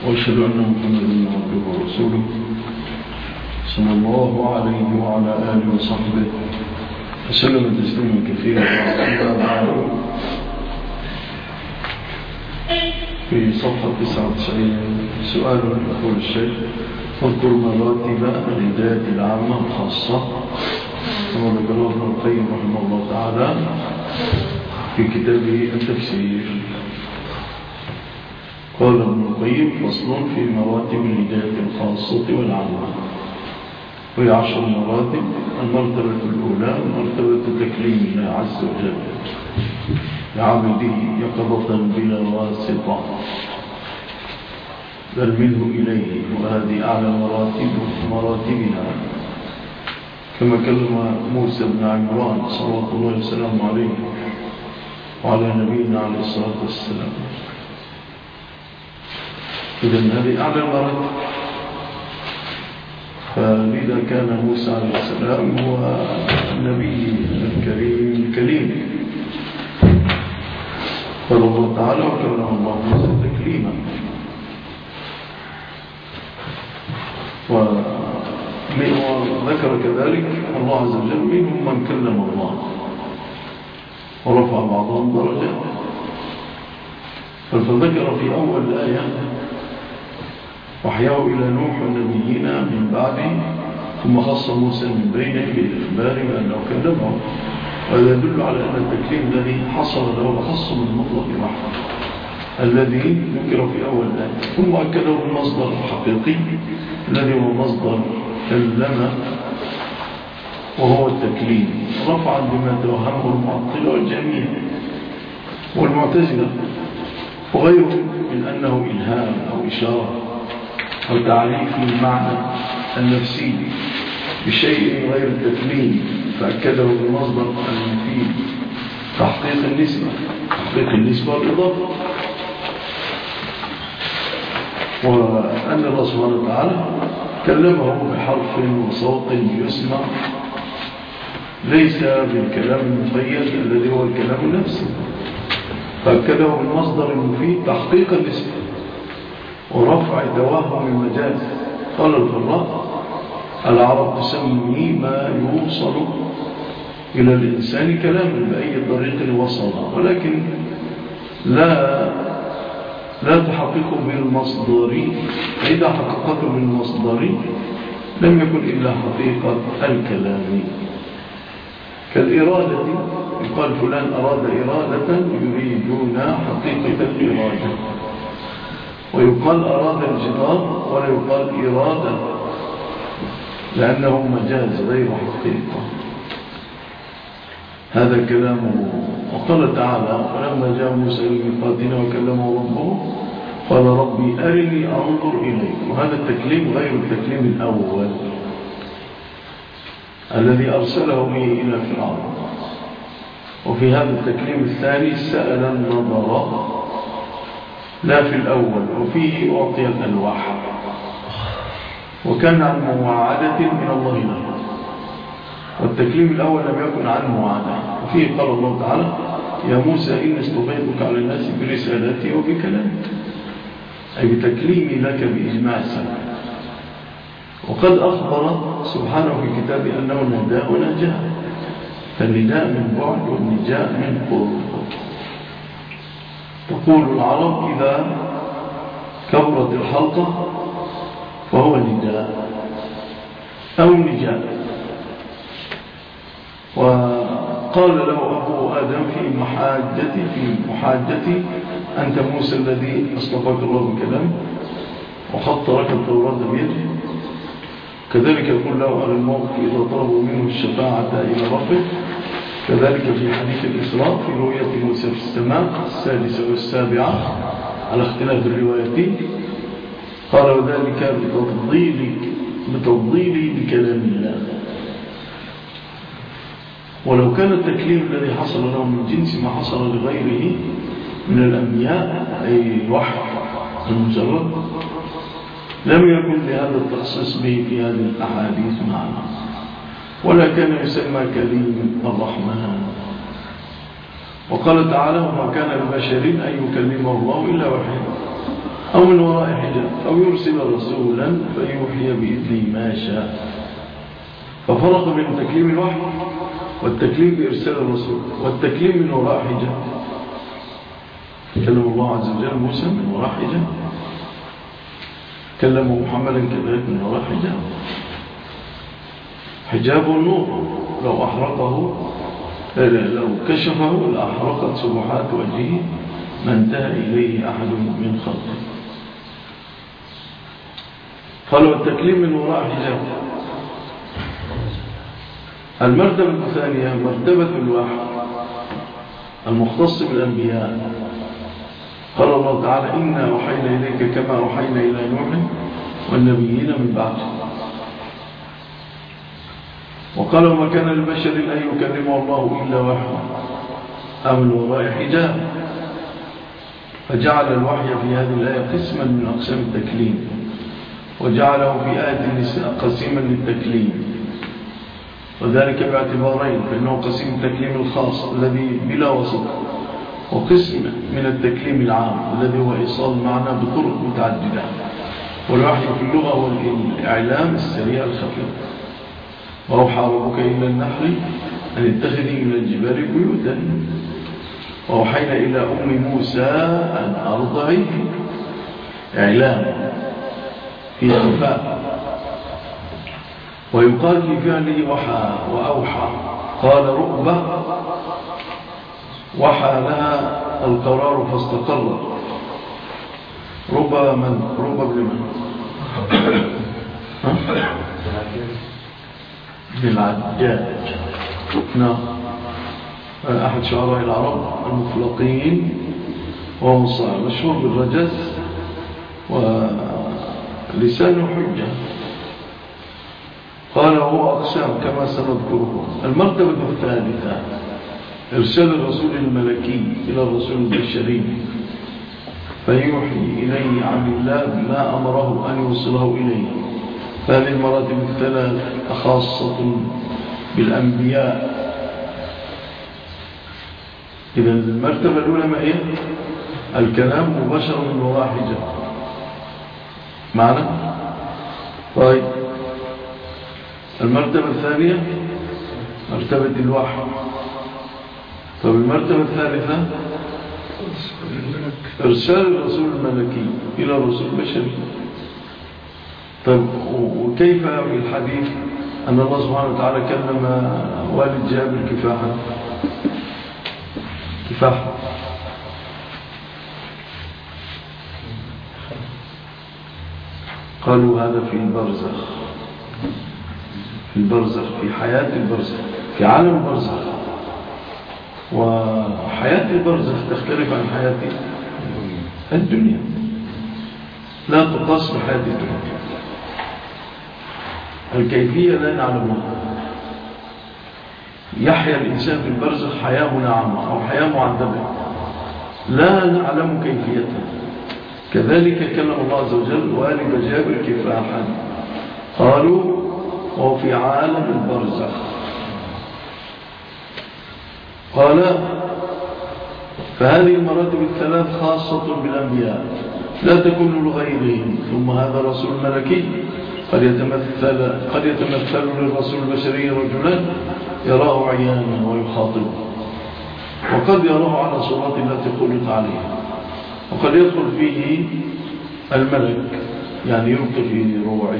وأشهد أن محمدا عبده ورسوله صلى الله عليه وعلى آله وصحبه وسلم تسليما كثيرا. في صفحة 99 سؤال يقول الشيخ: اذكر مراتب الهداية العامة الخاصة كما ذكره ابن القيم رحمه الله تعالى في كتابه التفسير. قال ابن القيم: فصل في مراتب الهداية الخاصة والعامة، وهي 10 مراتب. المرتبة الأولى مرتبة تكليم الله عز وجل لعبده يقظة بلا واسطة بل منه إليه، وهذه أعلى مراتبها، كما كلم موسى بن عمران صلى الله عليه وسلم عليه وعلى نبينا عليه الصلاة والسلام. إذن هذه أعلى مراتب، فلذا كان موسى عليه السلام هو النبي الكريم. قال الله تعالى: وكلم الله موسى تكليما. وذكر كذلك الله عز وجل منهم من كلم الله ورفع بعضهم درجات. فذكر في أول الآية وحياه إلى نوح والنبيين من بعده، ثم خص موسى من بينه بالإخبار بأنه كلمه. وهذا يدل على أن التكليم الذي حصل له خص من مطلق الرحمة الذي ذكر في أول الآية، ثم أكده بالمصدر الحقيقي الذي هو مصدر كلم وهو التكليم، رفعا بما توهمه المعطلة والجميع والمعتزلة وغيره من أنه إلهام أو إشارة أو تعريف للمعنى النفسي بشيء غير التكليم، فأكده بالمصدر المفيد تحقيق النسبة والإضافة. وأن الله سبحانه وتعالى كلمه بحرف وصوت يسمع، ليس بالكلام المقيد الذي هو الكلام النفسي، فأكده بالمصدر المفيد تحقيق النسبة ورفع توهم المجاز. قال الفراء: العرب تسمي ما يوصل إلى الإنسان كلاما بأي طريق وصل، ولكن لا تحققه بالمصدر، فإذا حققته بالمصدر لم يكن إلا حقيقة الكلام. كالإرادة، يقال فلان أراد إرادة، يريدون حقيقة الإرادة. ويقال أراد الجدار ولا يقال إرادة لأنه مجاز غير حقيقة. هذا كلامه. وقال تعالى: ولما جاء موسى لميقاتنا وكلمه ربه قال ربي أرني أنظر إليك. وهذا التكليم غير التكليم الأول الذي أرسله به إلى فرعون. وفي هذا التكليم الثاني سأل النظر لا في الأول، وفيه أعطي الألواح، وكان عن مواعدة من الله له. والتكليم الأول لم يكن عن مواعدة. وفيه قال الله تعالى: يا موسى إني اصطفيتك على الناس برسالتي وبكلامي، أي بتكليمي لك بإجماع السمع. وقد أخبر سبحانه في كتابه أنه نداء ونجاء، فالنداء من بعد والنجاء من قرب. تقول العرب: إذا كبرت الحلقة فهو نداء أو نجاء. وقال له أبو آدم في محاجتي: أنت موسى الذي اصطفاك الله بكلام وخط لك التوراة بيده. كذلك يقول له على الموقف إذا طلبوا منه الشفاعة إلى ربه. كذلك في حديث الإسراء في رؤية موسى في السماء 6 و7 على اختلاف الروايتين، قال: وذلك بتفضيلي بكلام الله. ولو كان التكليم الذي حصل له من جنس ما حصل لغيره من الأنبياء، أي الوحي المجرد، لم يكن لهذا التخصيص به في هذه الأحاديث معنا، ولا كان يسمى كليم الرحمن. وقال تعالى: وما كان لبشر أن يكلمه الله إلا وحيا. أو من وراء حجاب أو يرسل رسولا فيوحي بإذنه ما شاء. ففرق بين تكليم الوحي والتكليم بإرسال الرسول. والتكليم من وراء حجاب، كلم الله عز وجل موسى من وراء حجاب، كلمه محمدا كذلك من وراء حجاب. حجاب النور لو أحرقه لو كشفه لأحرقت سبحات وجهه ما انتهى إليه أحد من خلقه. قالوا التكليم من وراء حجاب. المرتبة الثانية مرتبة الوحي المختص بالأنبياء. قال الله تعالى إنا أوحينا إليك كما أوحينا إلى نوح والنبيين من بعده. وقال وما كان للبشر أن يكلمه الله إلا وحيا أو من وراء حجاب. فجعل الوحي في هذه الآية قسما من أقسام التكليم، وجعله في آية النساء قسيما للتكليم، وذلك باعتبارين: فإنه قسيم التكليم الخاص الذي بلا وسط، وقسم من التكليم العام الذي هو إيصال المعنى بطرق متعددة. والوحي في اللغة هو الإعلام السريع الخفيف. وأوحى ربك إلى النحل أن اتخذي من الجبال بيوتا، وأوحينا إلى أم موسى أن أرضعيه. إعلام في خفاء. ويقال في فعله وحى وأوحى. قال رؤبة وحى لها القرار فاستقرت. رؤبة من؟ رؤبة بن من؟ بن العجاج. نعم، أحد شعراء العرب المفلقين، وهو مشهور بالرجز ولسانه حجة. قال وهو أقسام كما سنذكره. المرتبة الثالثة إرسال الرسول الملكي إلى الرسول البشري فيوحي إليه عن الله ما أمره أن يوصله إليه. فهذه المراتب الثلاث خاصة بالأنبياء. إذا المرتبة الأولى ما هي؟ الكلام مباشر من وراء حجاب. معنى؟ طيب، المرتبة الثانية مرتبة الوحي. طب المرتبة الثالثة إرسال الرسول الملكي إلى الرسول البشري. طب وكيف في الحديث أن الله سبحانه وتعالى كلم والد جابر كفاحا؟ قالوا هذا في البرزخ، في حياة البرزخ، في عالم البرزخ. وحياة البرزخ تختلف عن حياة الدنيا، لا تقاس بحياة الدنيا. الكيفية لا نعلمها. يحيا الإنسان في البرزخ حياة منعمة أو حياة معذبة، لا نعلم كيفيتها. كذلك كلم الله عز وجل والد جابر كفاحا. قالوا وهو في عالم البرزخ. قال فهذه المراتب الثلاث خاصة بالأنبياء لا تكون لغيرهم. ثم هذا رسول ملكي قد يتمثل للرسول البشري رجلا يراه عيانا ويخاطبه، وقد يراه على صورات التي خلق عليها، وقد يدخل فيه الملك يعني يلقي في روعه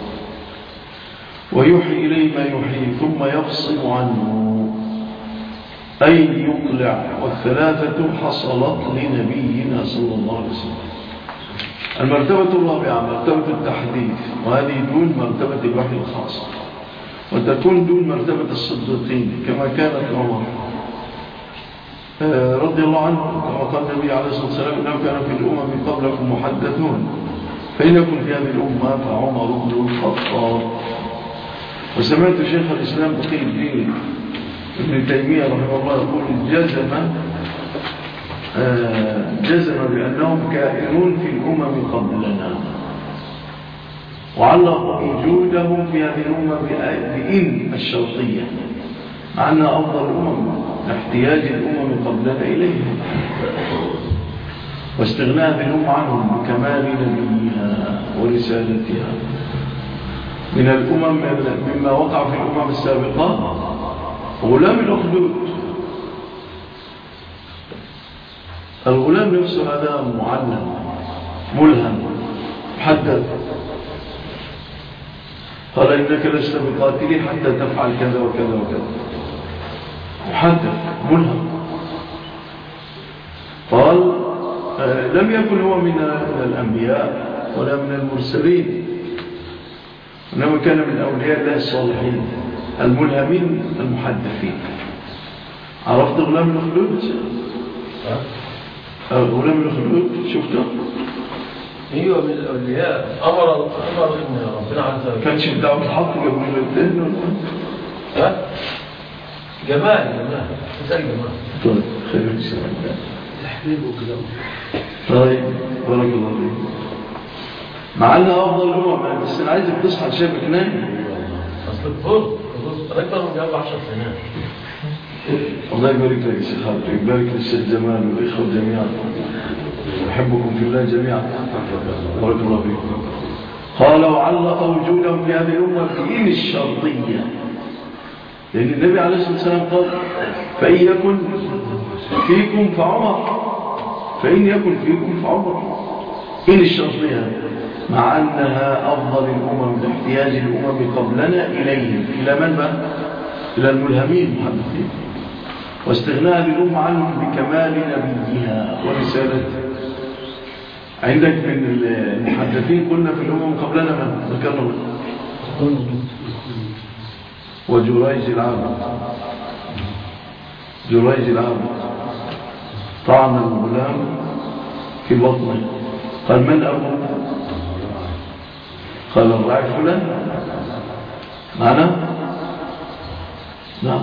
ويوحي إليه ما يوحيه ثم يفصل عنه أي يقلع. والثلاثة حصلت لنبينا صلى الله عليه وسلم. المرتبة الرابعة مرتبة التحديث، وهذه دون مرتبة الوحي الخاص، وتكون دون مرتبة الصديقين كما كانت عمر رضي الله عنه، كما قال النبي عليه الصلاة والسلام إنه كان في الأمم قبلكم محدثون، فإن يكن في هذه الأمة فعمر بن الخطاب. وسمعت شيخ الإسلام بقي الدين ابن تيمية رحمه الله يقول جزم بأنهم كائنون في الأمم قبلنا، وعلق وجودهم في هذه الأمة بإن الشرطية، مع أنها أفضل الأمم لاحتياج الأمم قبلنا إليها. واستغناء بالأمة عنهم بكمال نبيها ورسالتها. من الأمم مما وقع في الأمم السابقة غلام الأخدود. الغلام نفسه هذا معلم ملهم محدد، قال إنك لست بقاتلي حتى تفعل كذا وكذا وكذا، محدد ملهم. قال لم يكن هو من الأنبياء ولا من المرسلين، إنما كان من أولياء الله الصالحين الملهمين المحدثين. عرفت غلام الأخدود؟ غلام الأخدود شفته؟ ايوه من الاولياء. امر ان ربنا عز وجل كانش بدعوه الحق قبل الاثنين ولا ها جمال مثال جمال. طيب خير ان شاء الله. تحبيب وكده. طيب بارك الله فيك. مع انها افضل الامم، بس انا عايزك تصحى شابك نايم. اصل الظهر اكثر من قبل 10 سنين. الله يبارك لك يا شيخ خالد، يبارك للشيخ جمال والاخوه جميعا، احبكم في الله جميعا، بارك الله فيكم. قال وعلق وجودهم في هذه الامه بإن الشرطيه، لان النبي عليه الصلاه والسلام قال فان يكن فيكم فعمر، فان يكن فيكم فعمر، إن الشرطيه، مع انها افضل الامم باحتياج الامم قبلنا اليهم. الى من بقى؟ الى الملهمين المحدثين. واستغناء الأمة عنهم بكمال نبيها ورسالته. عندك من المحدثين قلنا في الأمم قبلنا من ذكرنا وجريج العابد. جريج العابد طعن الغلام في بطنه، قال من أبوه؟ قال الراعي فلان. معنا؟ نعم.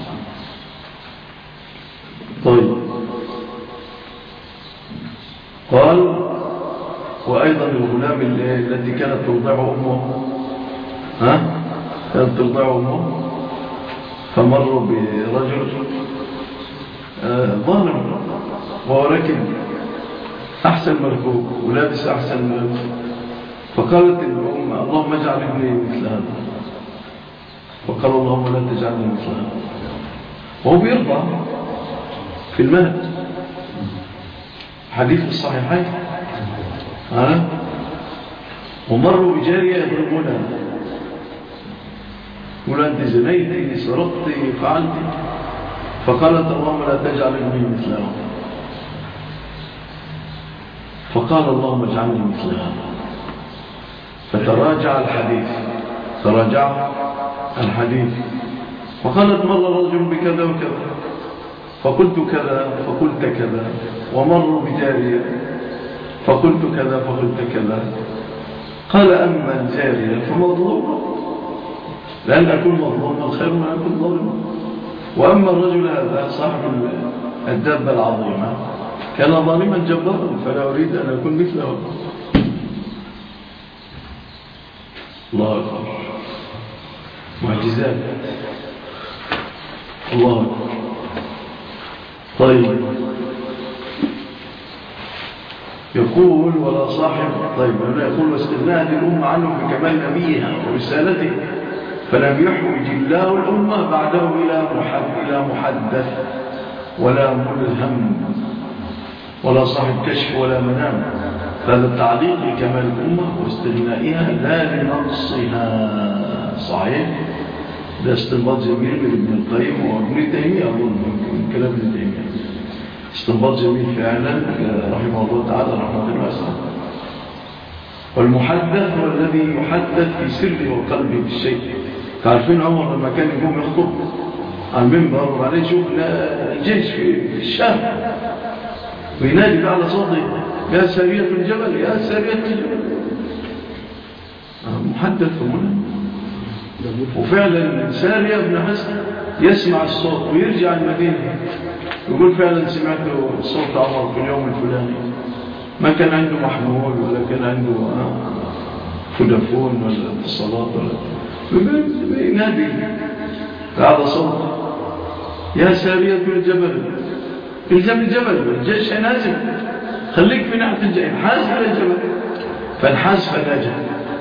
طيب. قال وأيضا الغلام التي كانت ترضعه أمه، كانت ترضعه أمه، فمروا برجل ظالم وهو راكب أحسن مركوب ولابس أحسن مركوب، فقالت الأم اللهم اجعل ابني مثل هذا، وقال اللهم لا تجعلني مثل هذا، وهو بيرضع في المهد. حديث الصحيحين. ومروا بجارية يضربونها، يقول أنت زنيتي سرقتي فعلتي، فقالت اللهم لا تجعل ابني مثلها، فقال اللهم اجعلني مثلها، فتراجع الحديث فقالت مر رجل بكذا وكذا، فقلت كذا فقلت كذا، ومروا بجارية فقلت كذا فقلت كذا. قال أما الجارية فمظلومة، لأن أكون مظلوما خير من أكون ظالما، وأما الرجل هذا صاحب الدابة العظيمة كان ظالما جبارا، فلا أريد أن أكون مثله. الله أكبر، معجزات، الله أكبر. طيب يقول ولا صاحب. طيب يقول واستغناء الأمة عنه بكمال نبيها ورسالته، فلم يحوج الله الأمة بعده إلى محدث ولا ملهم ولا صاحب كشف ولا منام. هذا التعليق لكمال الأمة واستغنائها لا لنقصها. صحيح، ده استنباط جميل من ابن القيم وابن تيمية، أظن من كلام ابن تيمية، استنباط جميل فعلا رحمه الله تعالى رحمة واسعة. والمحدث هو الذي يحدث في سره وقلبه بالشيء. تعرفين عمر لما كان يقوم يخطب على المنبر وبعدين يشوف الجيش في الشام وينادي على صوته يا سارية الجبل يا سارية الجبل، محدث وملهم. وفعلا سارية بن حسن يسمع الصوت ويرجع المدينة يقول فعلا سمعت صوت عمر في اليوم الفلاني، ما كان عنده محمول ولا كان عنده فودافون ولا اتصالات ولا ينادي هذا صوت يا سارية الجبل، الجبل الجيش نازل خليك في ناحية الجبل، انحاز إلى الجبل. فانحاز فنجا.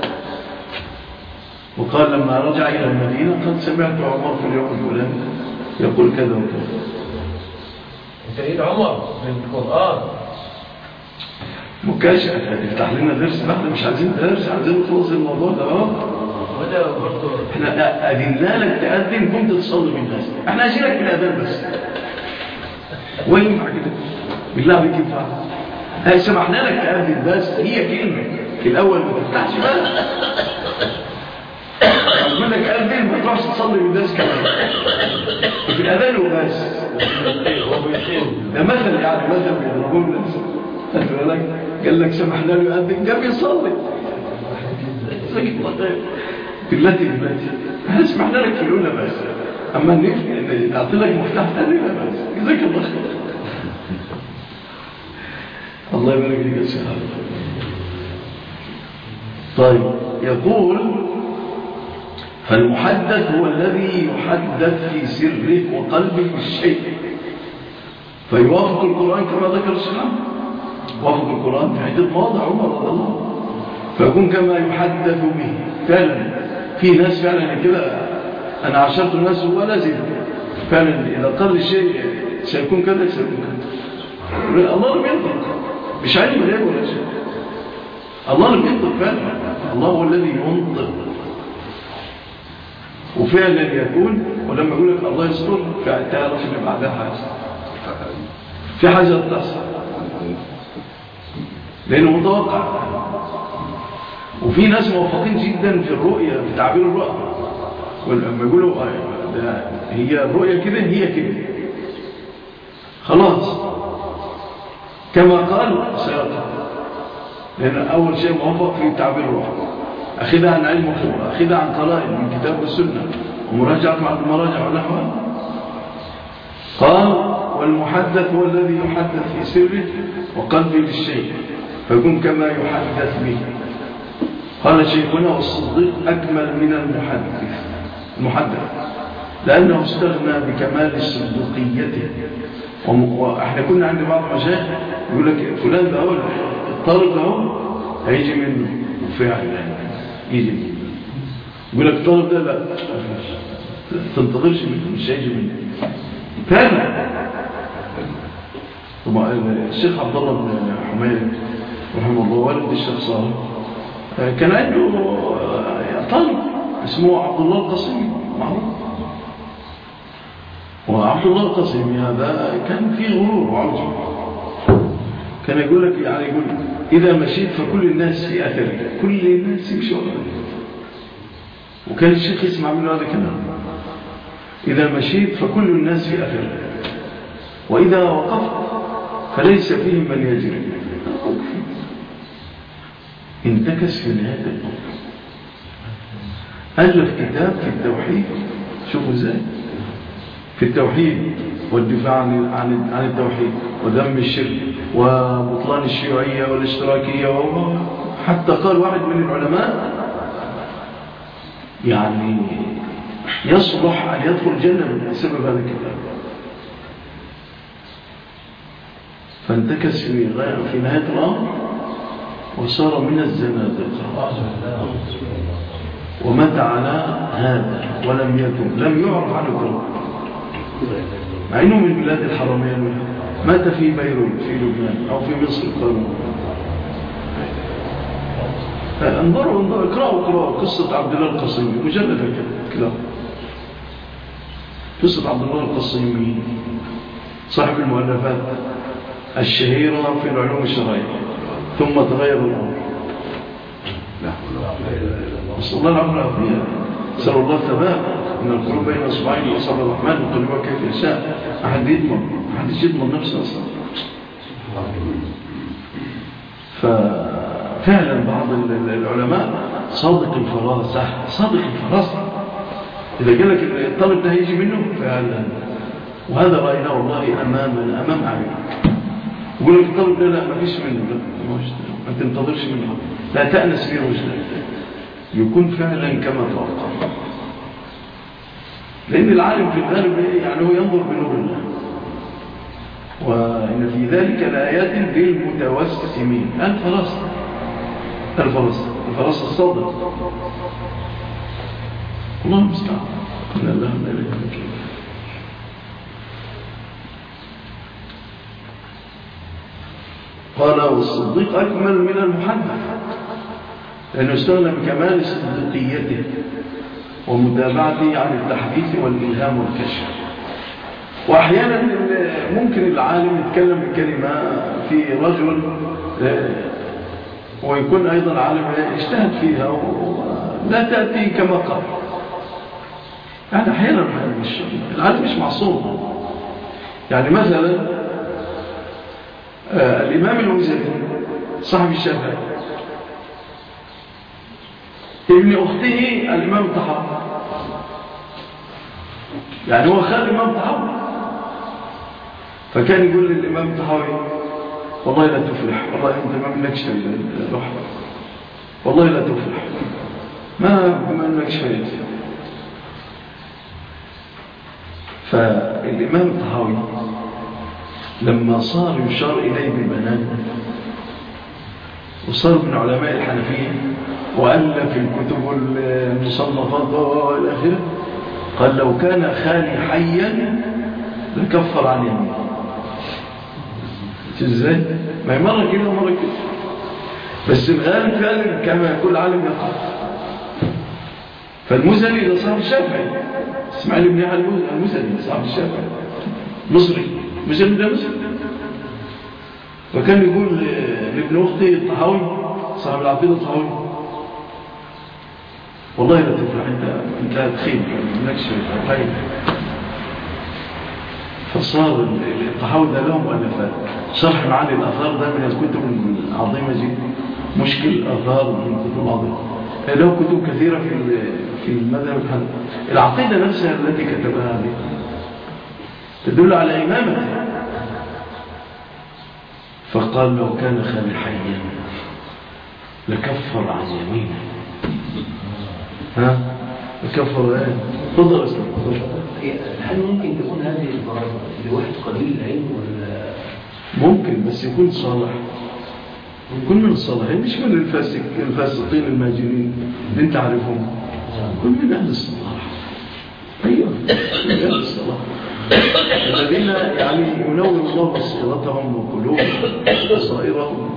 وقال لما رجع إلى المدينة قد سمعت عمر في اليوم الفلاني يقول كذا وكذا. سيد عمر من القرآن مكاشف يفتح لنا درس. احنا مش عايزين درس، عايزين نخلص الموضوع ده. وده برضه احنا أدينا لك تأذن كنت تصلي بالناس، احنا عايزينك في الأذان بس. وينفع كده؟ بالله عليك ينفع؟ سمحنا لك تأذن بس، هي كلمة في الأول ما تفتحش بقى. أقول لك أذن ما تروحش تصلي بالناس كمان. في الأذان وبس. ده مثل يعني مثل بيضربوه الناس. قال لك سمحنا له يؤذن جاب يصلي. بالتي احنا سمحنا لك في الأولى بس، أما نعطي لك مفتاح ثاني لا بس. جزاك الله خير. الله يبارك فيك يا شيخ. طيب يقول فالمحدث هو الذي يحدث في سره وقلبه بالشيء فيوافق القرآن كما ذكر السلام. وافق القرآن في عدة مواضع عمر رضي الله عنه، فيكون كما يحدث به. فعلا في ناس فعلا كده، أنا عشرت الناس ولا زيد فعلا إذا قال الشيء سيكون كذا سيكون كذا. الله لم ينطق، مش علم غير ولا شيء. الله لم ينطق فعلا، الله هو الذي ينطق وفعلا يكون. ولما يقول لك الله يستر تعرف ان بعدها حاجه، في حاجه تحصل لانه متوقع. وفي ناس موفقين جدا في الرؤيه، في تعبير الرؤيه. ولما يقولوا هي الرؤيه كده هي كده خلاص كما قال سيقع. لان اول شيء موفق في تعبير الرؤيه، أخذها عن علم وخبرة، أخذها عن قرائن من كتاب والسنة ومراجعة مع المراجع ونحوها. قال والمحدث هو الذي يحدث في سره وقلبه بالشيء فيكون كما يحدث به. قال شيخنا والصديق أكمل من المحدث لأنه استغنى بكمال صدوقيته. وإحنا كنا عند بعض المشايخ يقول لك فلان ده أول الطالب ده هيجي منه وفعلا يجي منه. يقول لك الطالب ده لا تنتظرش منه، مش هيجي منه فعلا. الشيخ عبد الله بن حميد رحمه الله والد الشيخ صالح كان عنده طالب اسمه عبد الله القصيمي معروف. وعبد الله القصيمي هذا كان فيه غرور وعجب. كان يقول لك يعني يقول إذا مشيت فكل الناس في أثرك، كل الناس يمشوا أثرك. وكان الشيخ يسمع منه هذا الكلام، إذا مشيت فكل الناس في أثرك وإذا وقفت فليس فيهم من يجري. انتكس في نهاية الأمر. ألف كتاب في التوحيد، شوفوا ازاي في التوحيد والدفاع عن التوحيد وذم الشرك وبطلان الشيوعية والاشتراكية. حتى قال واحد من العلماء يعني يصلح أن يدخل الجنة بسبب هذا الكتاب. فانتكس في نهاية الأمر وصار من الزنادقة ومات على هذا ولم يتم، لم يعرف عنه كله مع انه من بلاد الحرمين. مات في بيروت في لبنان او في مصر قالوا. انظروا اقرأوا قصة عبد الله القصيمي مجلدة كده. قصة عبد الله القصيمي صاحب المؤلفات الشهيرة في العلوم الشرعية. ثم تغير الأمر. نسأل الله العافية والعافية. نسأل الله الثبات إن القلوب بين أصبعين أصابع الرحمن وقلبها كيف يشاء. أحد يضمن نفسه أصلا. ففعلا بعض العلماء صادق الفراسة إذا قال لك الطالب ده هيجي منه فعلا. وهذا رأينا والله أمام أعين. يقول لك الطالب ده لا ما فيش منه، ما تنتظرش منه، لا تأنس به وجدك، يكون فعلا كما توقع. لأن العالم في الغالب يعني هو ينظر بنور الله. وإن في ذلك لآيات للمتوسمين. الفرس الصادق. الله المستعان. إن الله لا إله إلا هو. قال والصديق أكمل من المحدث لأنه استغنى بكمال صديقيته ومتابعته عن التحديث والإلهام والكشف. وأحيانا ممكن العالم يتكلم بكلمة في رجل ويكون أيضا عالم اجتهد فيها ولا تأتي كما قال. يعني أحيانا العالم مش معصوم. يعني مثلا الإمام المزني صاحب الشافعي ابن أخته الإمام الطحاوي، يعني هو خال الإمام الطحاوي، فكان يقول للإمام الطحاوي والله لا تفلح، والله أنت ما منكش الروح، والله لا تفلح، ما منكش فايدة. فالإمام الطحاوي لما صار يشار إليه بالبنان وصار من علماء الحنفية وألف الكتب المصنفات وإلى آخره، قال لو كان خالي حيا لكفر عن يمين. ازاي؟ ما هي مرة كده ومرة كده، بس الغالب فعلا كما يقول العالم يقع. فالمزني ده صاحب الشافعي، اسماعيل بن يحيى المزني صاحب الشافعي مصري، المزني ده مصري. وكان يقول لابن أختي الطحاوي صاحب العقيدة الطحاوي والله لا تفلح، انت هتخيب منكش خير. فصار الطحاوي ده لهم مؤلفات شرح معاني الآثار، ده من الكتب العظيمة جدا، مشكل الآثار من الكتب العظيمة. له كتب كثيرة في المذهب الحنفي. العقيدة نفسها التي كتبها هذه تدل على إمامته. فقال لو كان خالي حيا لكفر عن يمينه. ها لكفر ايه؟ تفضل اسلام. هل ممكن تكون هذه العبارة لواحد قليل العلم ولا ممكن؟ بس يكون صالح، يكون من الصالحين، مش من الفاسقين الماجرين اللي انت عارفهم، يكون من اهل الصلاح. ايوه من اهل الصلاح الذين يعني ينور الله بصيرتهم وقلوبهم وبصائرهم.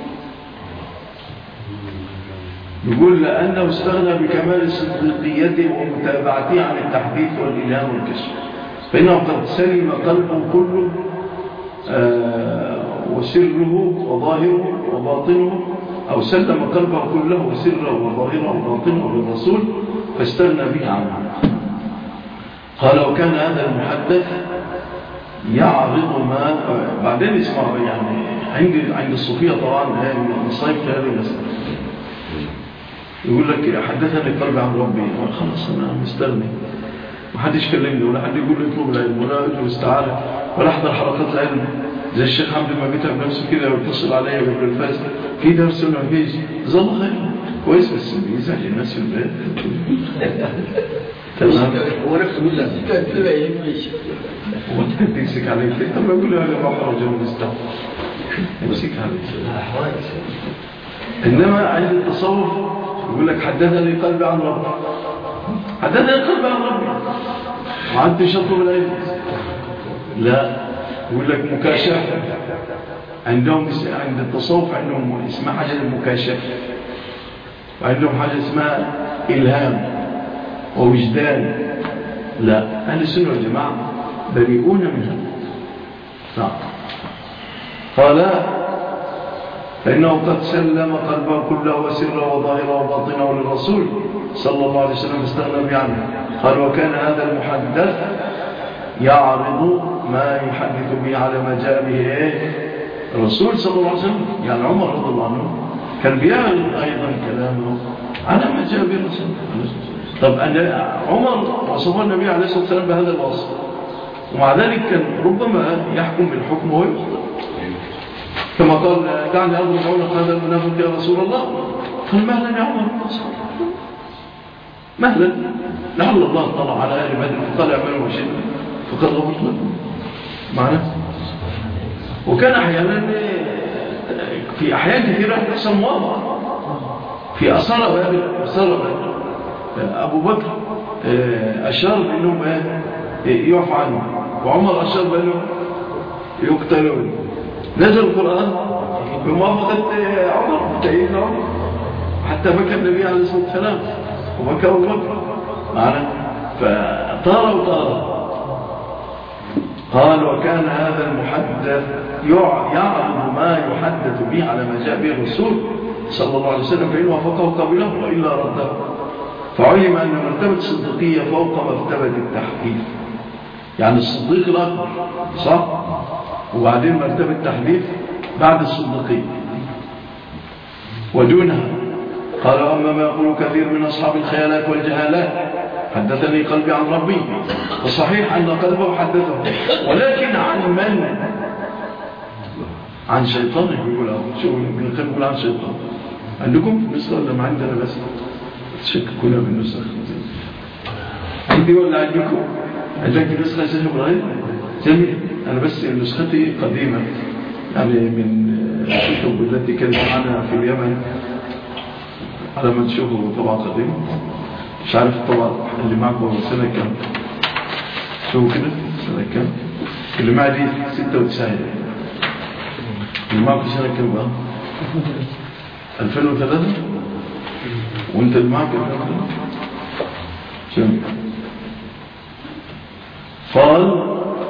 يقول لأنه استغنى بكمال صديقيته ومتابعته عن التحديث والإلهام والكشف، فإنه قد سلم قلبه كله وسره وظاهره وباطنه، أو سلم قلبه كله وسره وظاهره وباطنه للرسول فاستغنى به عنه. قال وكان هذا المحدث يعرض ما بعدين اسمعوا، يعني عند الصوفية طبعا مصايب هذه المسألة. يقول لك حدثني قلبي عن ربي، خلاص أنا مستغني، ما حدش كلمني ولا حد يقول لي اطلب العلم ولا اطلب استعارة ولا احضر حلقات العلم زي الشيخ حمد ما بيتعب نفسه كده ويتصل عليا قبل الفجر في درس ولا فيش، جزاه الله خير كويس، بس بيزعج الناس في البيت. تمام. هو نفسه بالله تبع يمشي هو انت تمسك عليه ليه؟ طب يقول له انا بحرج ونستغفر يمسك عليه. انما عند التصوف يقول لك حدثني قلبي عن ربي، حدثني قلبي عن ربي ما عندي شطب العلم. لا، يقول لك مكاشفة. عندهم عند التصوف عندهم اسمها حاجة المكاشفة، وعندهم حاجة اسمها إلهام ووجدان. لا، أهل السنة والجماعة بريئون منها. نعم. قال فإنه قد سلم قلبه كله وسره وظاهره وباطنه للرسول صلى الله عليه وسلم استغنى به عنه. قال وكان هذا المحدث يعرض ما يحدث به على ما جاء به الرسول صلى الله عليه وسلم. يعني عمر رضي الله عنه كان بيعرض أيضا كلامه على ما جاء به الرسول. طب عمر وصف النبي عليه الصلاة والسلام بهذا الوصف، ومع ذلك كان ربما يحكم بالحكم ويخطئ، كما قال دعني أضرب عنق هذا المنافق يا رسول الله. قال مهلا يا عمر، مهلا، لعل الله اطلع على أهل بدر فقال اعملوا ما شئتم فقد غفرت لكم. معنا وكان أحيانا في أحيان كثيرة تحصل موافقة في أصالة بابل أبو بكر أشار بأنهم يعفى عنه، وعمر أشار بأنهم يقتلون. نزل القرآن بموافقة عمر تأييد عمر، حتى بكى النبي عليه الصلاة والسلام وبكى أبو بكر معنا، فطار وطار. قال وكان هذا المحدث يعرض ما يحدث به على ما جاء به الرسول صلى الله عليه وسلم، فإن وافقه قبله وإلا رده. فعلم أن مرتبة الصديقية فوق مرتبة التحديث، يعني الصديق الأكبر صح، وبعدين مرتبة التحديث بعد الصديقية ودونها. قال أما ما يقول كثير من أصحاب الخيالات والجهالات حدثني قلبي عن ربي، وصحيح أن قلبه حدثه، ولكن عن من؟ عن شيطانه. يقول شو يقول عن شيطان. عندكم في مصر ولا ما عندنا؟ بس تشككونا بالنسخ عندي ولا عندكم؟ عندك نسخة شيخ إبراهيم؟ جميل. أنا بس نسختي قديمة، يعني من الكتب التي كانت معنا في اليمن، على ما تشوفوا طبعا قديم. مش عارف طبعا اللي معكم سنة كام؟ شوفوا كده سنة كام؟ اللي معي دي 96. اللي معكم سنة كام بقى؟ 2003. وانت اللي معك 2003. قال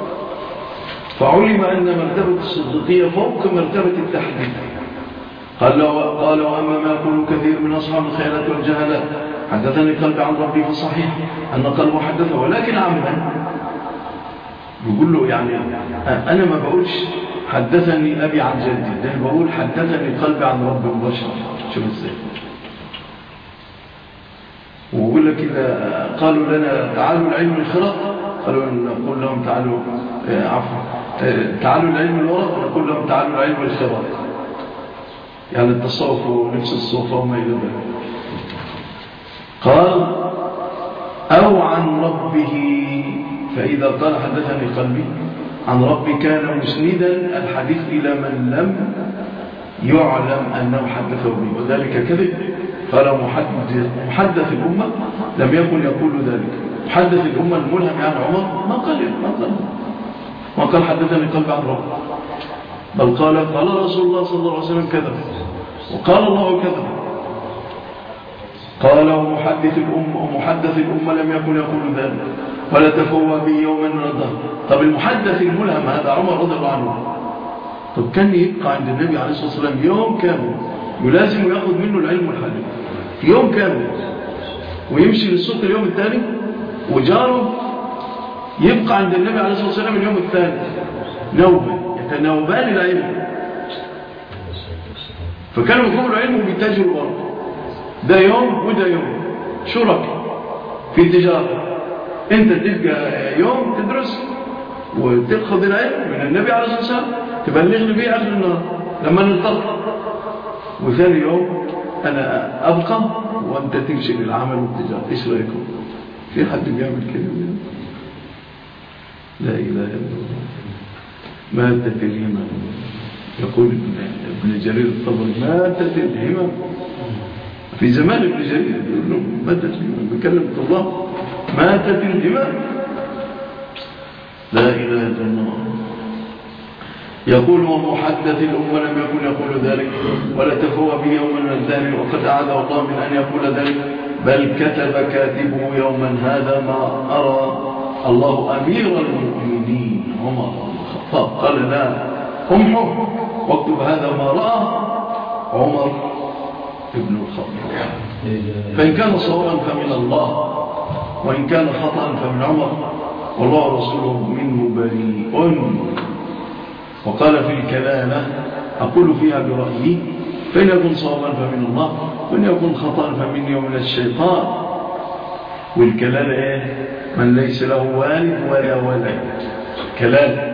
فعلم أن مرتبة الصديقية فوق مرتبة التحديث. قال وأما ما يقول كثير من أصحاب الخيالات والجهالات حدثني قلبي عن ربي، فصحيح أن قلبه حدثه، ولكن عمدا. بيقول له يعني أنا ما بقولش حدثني أبي عن جدي، ده بقول حدثني قلبي عن ربي مباشرة. شوف ازاي. ويقول لك إذا قالوا لنا تعالوا العلم الخرق، قالوا نقول لهم تعالوا تعالوا العلم الورق، ونقول لهم تعالوا العلم الخرق، يعني التصوف ونفس الصوفة وما إلى ذلك. قال أو عن ربه، فإذا قال حدثني قلبي عن ربي كان مسندا الحديث إلى من لم يعلم أنه حدثه به، وذلك كذب. قال محدث الأمة لم يكن يقول ذلك. محدث الأمة الملهم يعني عمر ما قال حدثني قلبي عن ربي، بل قال رسول الله صلى الله عليه وسلم كذا، وقال الله كذا. قال ومحدث الأمة لم يكن يقول ذلك ولا تفوى به يوما من الدهر. طب المحدث الملهم هذا عمر رضي الله عنه، طب كان يبقى عند النبي عليه الصلاة والسلام يوم كامل يلازم ويأخذ منه العلم والحديث يوم كامل، ويمشي للسوق اليوم الثاني، وجاره يبقى عند النبي عليه الصلاة والسلام اليوم الثالث يتناوبان العلم. فكانوا يقوموا العلم وبيتاجروا برضه، ده يوم وده يوم، شرك في التجارة. انت تبقى يوم تدرس وتأخذ العلم من النبي عليه الصلاة والسلام تبلغني به آخر النهار لما نلتقي، وثاني يوم أنا أبقى وأنت تمشي للعمل والتجارة. إيش رأيكم؟ في حد بيعمل كده؟ لا إله إلا الله. ماتت الهمم، يقول ابن جرير الطبري ماتت الهمم في زمان ابن جرير، يقول له ماتت الهمم، بيكلم الله ماتت الهمم. لا إله إلا الله. يقول ومحدث الأمة لم يكن يقول ذلك ولا تفوى به يوما من الدهر، وقد أعاذه الله من أن يقول ذلك، بل كتب كاتبه يوما هذا ما أرى الله أمير المؤمنين عمر بن الخطاب قال لا امحو واكتب هذا ما رأى عمر بن الخطاب، فإن كان صوابا فمن الله وإن كان خطأ فمن عمر، والله ورسوله منه بريء. وقال في الكلامة أقول فيها برأيي، فإن يكون صوابا فمن الله وإن يكون خطأ فمني ومن الشيطان. والكلام إيه؟ من ليس له والد ولا ولد. كلام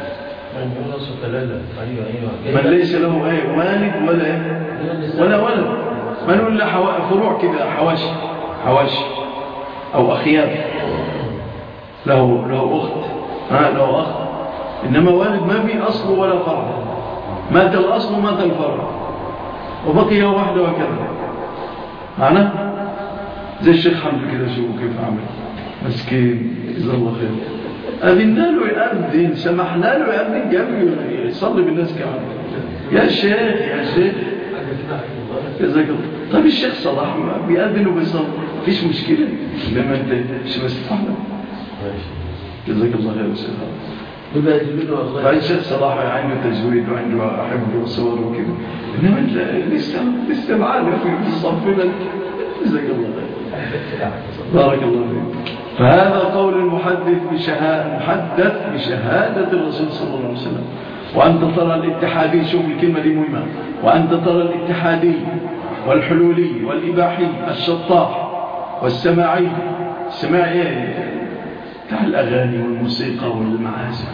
من ليس له والد ولا ولد، من يقول له فروع كده، حواشي أو أخيار، له أخت له أخ إنما والد ما في أصل ولا فرع، مات الأصل ومات الفرع وبقي واحدة وكذا. معنا زي الشيخ حمد كده، شوفوا كيف عمل مسكين جزاه الله خير. أذنا له يأذن، سمحنا له يأذن جنبي يصلي بالناس كمان. يا شيخ يا شيخ جزاك الله. طيب الشيخ صلاح بيأذن وبيصلي فيش مشكلة، لما انت مش مستحنا. جزاك الله خير وسلام. بعد الشيخ صلاح عنده تجويد وعنده حفظ وصور وكذا، انما انت لسه معانا في الصف. جزاك الله خير بارك الله فيك. فهذا قول المحدث بشهادة الرسول صلى الله عليه وسلم. وأنت ترى الاتحادي، شوف الكلمة دي مهمة، وأنت ترى الاتحادي والحلولي والإباحي الشطاح والسماعي. السماعي بتاع الأغاني والموسيقى والمعازف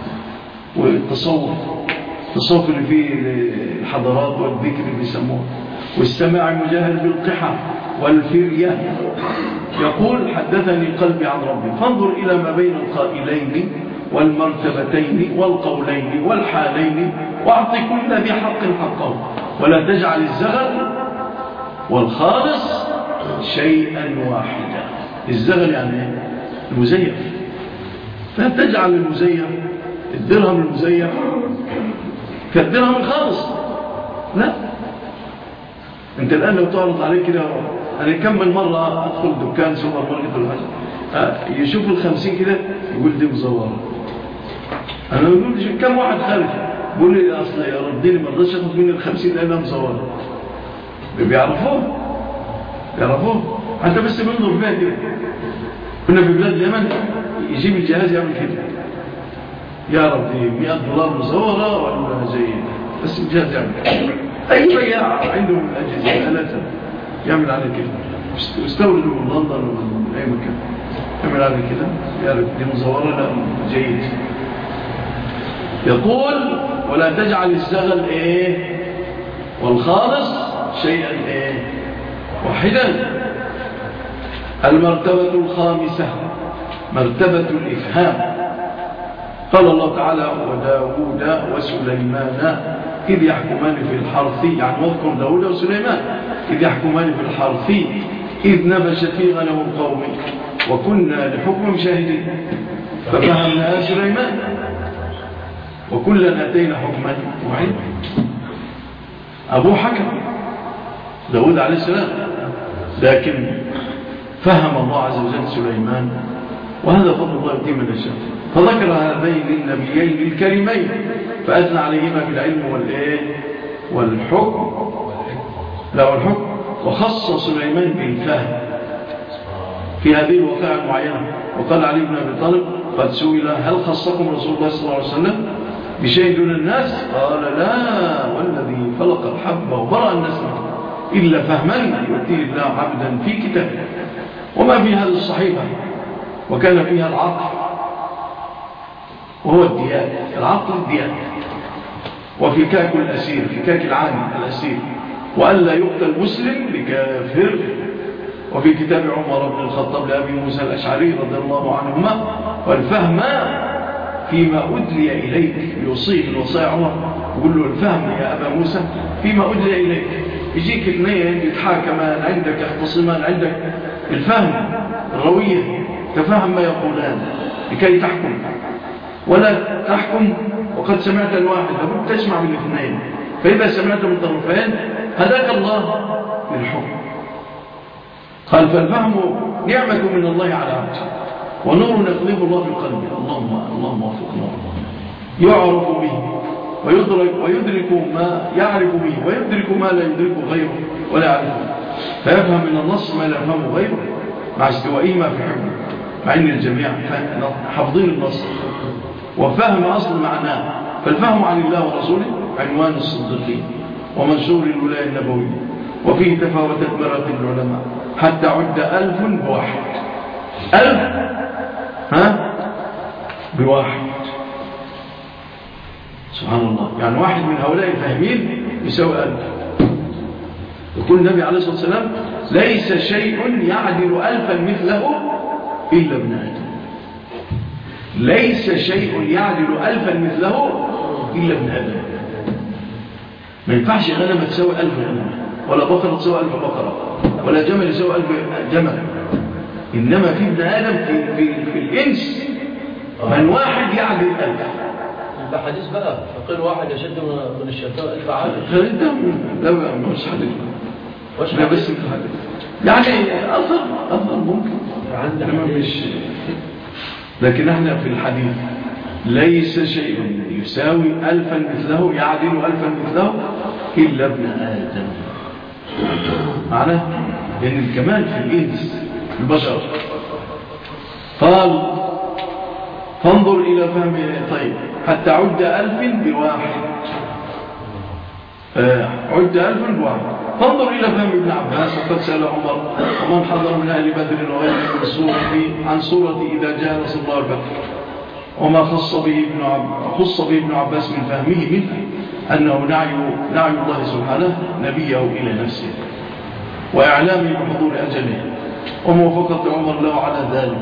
والتصوف اللي فيه الحضارات والذكر اللي بيسموه. والسماع مجاهر بالقحة والفرية. يقول حدثني قلبي عن ربي. فانظر إلى ما بين القائلين والمرتبتين والقولين والحالين، واعط كل ذي حق حقه، ولا تجعل الزغل والخالص شيئا واحدا. الزغل يعني المزيف، لا تجعل المزيف الدرهم المزيف كالدرهم الخالص. لا، انت الآن لو تعرض عليك كده، أنا كم من مرة أدخل دكان سوبر ماركت ولا حاجة يشوف ال50 كده يقول دي مزورة. أنا بقول كم واحد خالف بقول لي أصل يا رديني ما رضاش أخذ مني ال50 لأنها مزورة. بيعرفوه حتى بس بنظر فيها كده. كنا في بلاد اليمن يجيب الجهاز يعمل كده، يا ربي $100 مزورة ولا جيد، بس الجهاز يعمل كده. أي بياع عنده الأجهزة ثلاثة يعمل على كده، استوردوا من لندن ومن أي مكان، يعمل على كده يعرف دي مزورة لا جيد. يقول ولا تجعل الزغل والخالص شيئا واحدا. المرتبة الخامسة مرتبة الإفهام. قال الله تعالى وداود وسليمان إذ يحكمان في الحرث، يعني واذكر داود وسليمان إذ يحكمان في الحرث إذ نبش في غنم القوم وكنا لحكم شاهدين ففهمنا سليمان وكلا آتينا حكما وعلما. أبوه حكم داود عليه السلام، لكن فهم الله عز وجل سليمان، وهذا فضل الله يؤتيه من يشاء. فذكر هذين النبيين الكريمين فأثنى عليهما بالعلم والحكم وخص سليمان بالفهم في هذه الوقائع المعينة. وقال علي بن أبي طالب قد سئل هل خصكم رسول الله صلى الله عليه وسلم بشيء دون الناس؟ قال لا، والذي فلق الحب وبرأ الناس إلا فهما يؤتيه الله عبدا في كتابه. وما في هذه الصحيفة وكان فيها العقل وهو الديان، العقل الديان، وفكاك الأسير، فكاك العاني الأسير، وألا يقتل مسلم بكافر. وفي كتاب عمر بن الخطاب لأبي موسى الأشعري رضي الله عنهما والفهم فيما أدلي إليك، يوصيه الوصايا عمر يقول له الفهم يا أبا موسى فيما أدلي إليك. يجيك اثنين يتحاكمان عندك، يختصمان عندك، الفهم الروية تفهم ما يقولان لكي تحكم، ولا تحكم وقد سمعت الواحد لابد تسمع بالاثنين. فإذا سمعت من طرفين هداك الله للحكم. قال فالفهم نعمة من الله على عبده ونور يقلب الله في قلبه. اللهم وفقنا، يعرف به ويدرك ما يعرف به ويدرك ما لا يدرك غيره ولا يعرفه، فيفهم من النص ما لا يفهم غيره مع استوائهما في حكمه، مع ان الجميع حافظين النص وفهم أصل معناه. فالفهم عن الله ورسوله عنوان الصديقين ومنشور الولاية النبوية، وفيه تفاوتت مراتب العلماء حتى عد 1000 بواحد. 1000 بواحد، سبحان الله. يعني واحد من هؤلاء الفاهمين يساوي 1000. يقول النبي عليه الصلاة والسلام ليس شيء يعدل 1000 مثله إلا ابن آدم. ليس شيء يعدل ألفا مثله إلا ابن آدم. ما ينفعش غنمة تساوي 1000 غنمة، ولا بقرة تساوي 1000 بقرة، ولا جمل يساوي 1000 جمل. إنما في ابن آدم في الإنس من واحد يعدل 1000. ده حديث بقى، فقير واحد يشد من الشيطان 1000 عالم. ده مش حديث، لا بس الحديث يعني أثر ممكن مش. لكن احنا في الحديث ليس شيء يساوي 1000 مثله يعدل 1000 مثله إلا ابن آدم. معناه لأن الكمال في الإنس البشر. قال فانظر إلى فهمه. طيب حتى عد 1000 بواحد، عد 1000 بواحد. فانظر إلى فهم ابن عباس. وقد سأل عمر ومن حضر من أهل بدر وغيره عن سورة إذا جاء نصر الله الفتح، وما خص به ابن عباس من فهمه منه أنه نعي الله سبحانه نبيه إلى نفسه وإعلامه بحضور أجله وموافقة عمر له على ذلك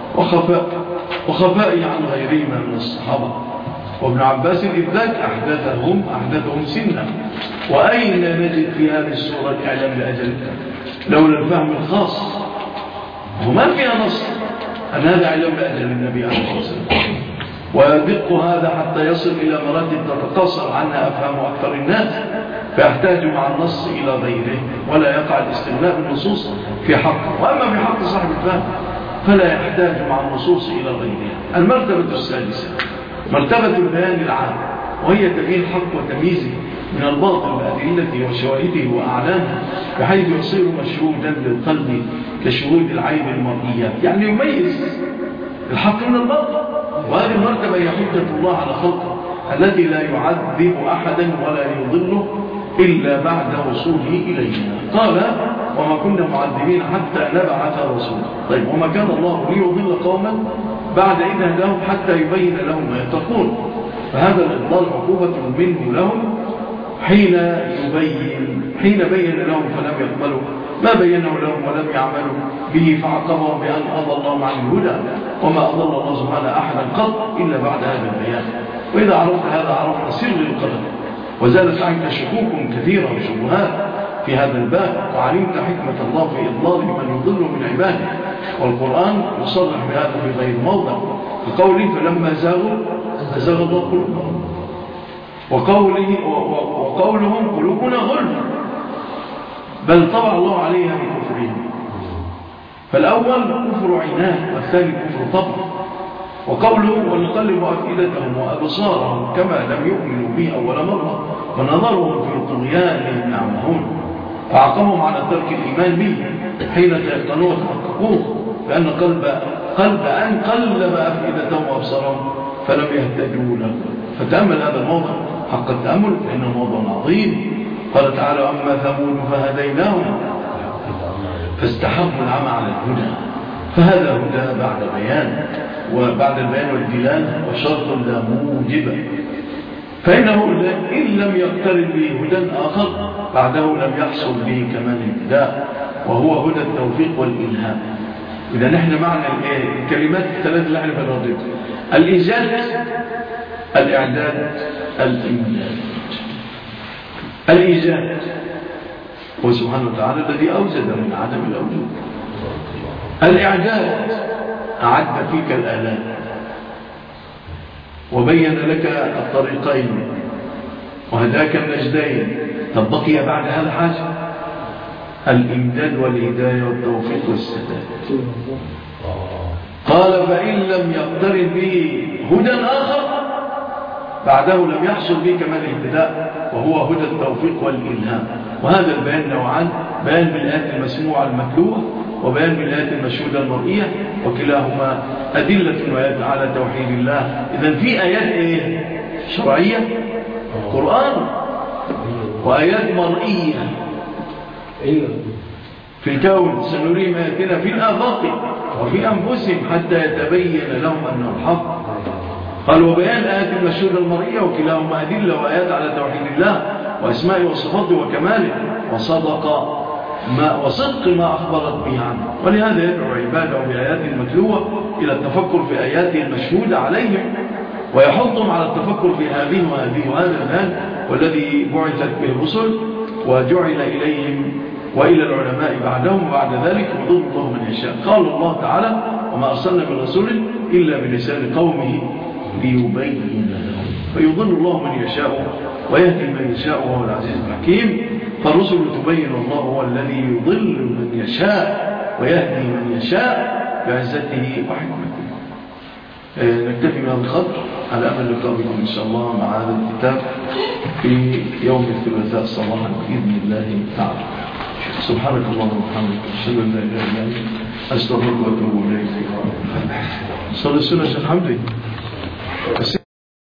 وخفائه عن غيرهما من الصحابة. وابن عباس إذ ذاك أحدثهم سنا. وأين نجد في هذه السورة الإعلام لأجل لولا الفهم الخاص؟ وما فيها نص أن هذا علم لأجل النبي عليه الصلاة والسلام. ويدق هذا حتى يصل إلى مراتب تتقاصر عنها أفهام أكثر الناس، فيحتاج مع النص إلى غيره، ولا يقع الاستغناء بالنصوص في حقه. وأما في حق صاحب الفهم فلا يحتاج مع النصوص إلى غيرها. المرتبة السادسة مرتبة البيان العام، وهي تبيين الحق وتمييزه من الباطل بأدلته وشواهده وأعلامه، بحيث يصير مشهودا للقلب كشهود العين المرئية، يعني يميز الحق من الباطل. وهذه المرتبة هي حجة الله على خلقه التي لا يعذب أحدا ولا يضله إلا بعد وصوله إلينا. قال وما كنا معذبين حتى نبعث رسولا. طيب وما كان الله ليضل قوما بعد إذ هداهم حتى يبين لهم ما يتقون. فهذا الإضلال عقوبة منه لهم حين بين لهم فلم يقبلوا ما بينه لهم ولم يعملوا به، فعقبهم بأن أضلهم عن الهدى، وما أضل الله سبحانه أحدا قط إلا بعد هذا البيان. وإذا عرفت هذا عرفت سر القدر، وزالت عنك شكوك كثيرة وشبهات في هذا الباب، وعلمت حكمة الله في إضلال من يضل من عباده. والقرآن يصرح بهذا في غير موضع بقوله فلما زاغوا أزاغ الله قلوبهم، وقولهم قلوبنا غلف بل طبع الله عليها بكفرهم. فالأول كفر عناد والثاني كفر طبع. وقوله ونقلب أفئدتهم وأبصارهم كما لم يؤمنوا به أول مرة ونظرهم في طغيانهم يعمهون، فعقبهم على ترك الإيمان به حين تيقنوا وتحققوه، لأن قلب أن قلب أفئدتهم وأبصارهم فلم يهتدوا له. فتأمل هذا الموضع حق التأمل لأنه موضوع عظيم. قال تعالى أما ثمود فهديناهم فاستحبوا العمى على الهدى. فهذا هدى بعد بيان، وبعد البيان والدلالة وشرط لا موجب، فإنه إن لم يقترن به هدى آخر بعده لم يحصل به كمال الابتداء، وهو هدى التوفيق والإلهام. إذا نحن معنى الكلمات الثلاثة اللي احنا بنرددها: الإيجاد، الإعداد، الإمداد. الإيجاد هو سبحانه وتعالى الذي أوجد من عدم الوجود. الإعداد أعد فيك الآلات وبين لك الطريقين وهداك النجدين. طب بقي بعد هذا حاجة: الإمداد والهداية والتوفيق والسداد. قال فإن لم يقترن به هدى آخر بعده لم يحصل به كمال الابتداء، وهو هدى التوفيق والإلهام. وهذا البيان نوعان: بيان بالآيات المسموعة المتلوة، وبيان بالآيات المشهودة المرئية، وكلاهما أدلة وآيات على توحيد الله. إذن في آيات شرعية قرآن، وآيات مرئية في الكون سنريهم آياتنا في الآفاق وفي أنفسهم حتى يتبين لهم أنه الحق. قال وبيان آيات المشهودة المرئية، وكلاهما أدلة وآيات على توحيد الله وأسمائه وصفاته وكماله. وصدق وصدق ما أخبرت به عنه. ولهذا يدعو عباده بآياته المتلوة إلى التفكر في آياته المشهودة عليهم، ويحضهم على التفكر في هذه وهذه وهذا المال والذي بعثت به الرسل وجعل إليهم وإلى العلماء بعدهم، وبعد ذلك يضل الله من يشاء. قال الله تعالى: وما أرسلنا من رسول إلا بلسان قومه ليبين لهم. فيضل الله من يشاء ويهدي من يشاء وهو العزيز الحكيم. فالرسل تبين، الله هو الذي يضل من يشاء ويهدي من يشاء بعزته وحكمته. نكتفي بهذا القدر على أمل اللقاء بكم إن شاء الله مع هذا الكتاب في يوم الثلاثاء صباحا بإذن الله تعالى. سبحانك اللهم وبحمدك، أشهد أن لا إله إلا أنت، أستغفرك وأتوب إليك. صلى السنة الحمد لله.